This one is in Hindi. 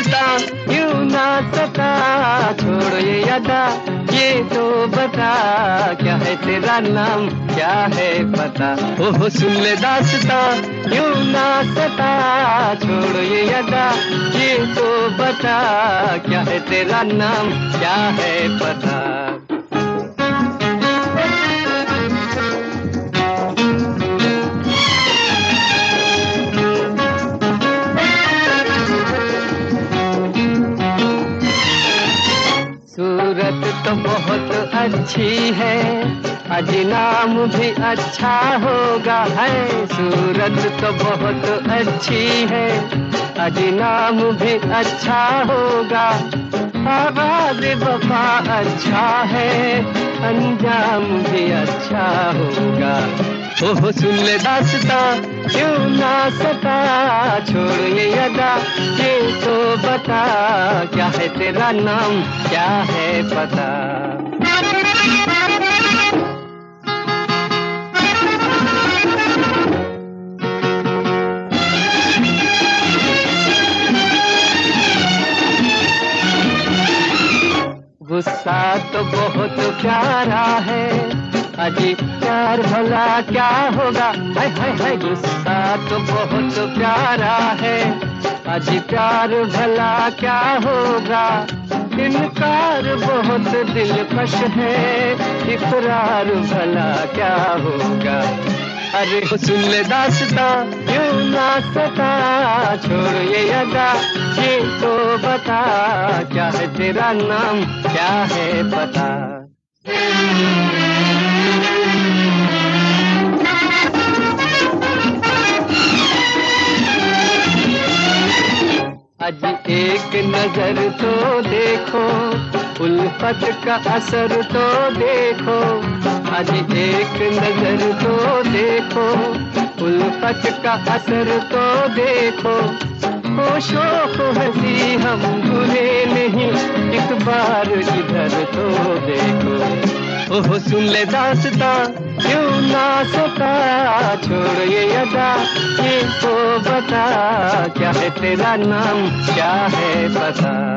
दास्तां यूं ना सता, छोड़ ये अदा ये तो बता, क्या है तेरा नाम क्या है पता। ओह सुन ले दास्तां यूं ना सता, छोड़ ये अदा ये तो बता, क्या है तेरा नाम क्या है पता। सूरत तो बहुत अच्छी है, आज नाम भी अच्छा होगा है। सूरत तो बहुत अच्छी है, आज नाम भी अच्छा होगा। आवाज़ वफा अच्छा है, अंजाम भी अच्छा होगा। ओह सुन ले दास्तां क्यों ना सता, छोड़ ये अदा ये तो बता, क्या है तेरा नाम क्या है पता। गुस्सा तो बहुत प्यारा है, अजी प्यार भला क्या होगा। हाय हाय हाय गुस्सा तो बहुत प्यारा है, अजी प्यार भला क्या होगा। इनकार बहुत दिलकश है, इकरार भला क्या होगा। अरे सुन ले दास्तां यूं ना सता, छोड़ ये अदा ये तो बता, क्या है तेरा नाम क्या है पता। आज एक नजर तो देखो, उल्फत का असर तो देखो। आज एक नजर तो देखो, उल्फत का असर तो देखो। ओ शौक हंसी हम भूले नहीं, एक बार इधर तो देखो। ओह सुन ले दास्तां क्यों ना सता, छोड़ ये अदा ये तो बता, क्या है तेरा नाम क्या है पता।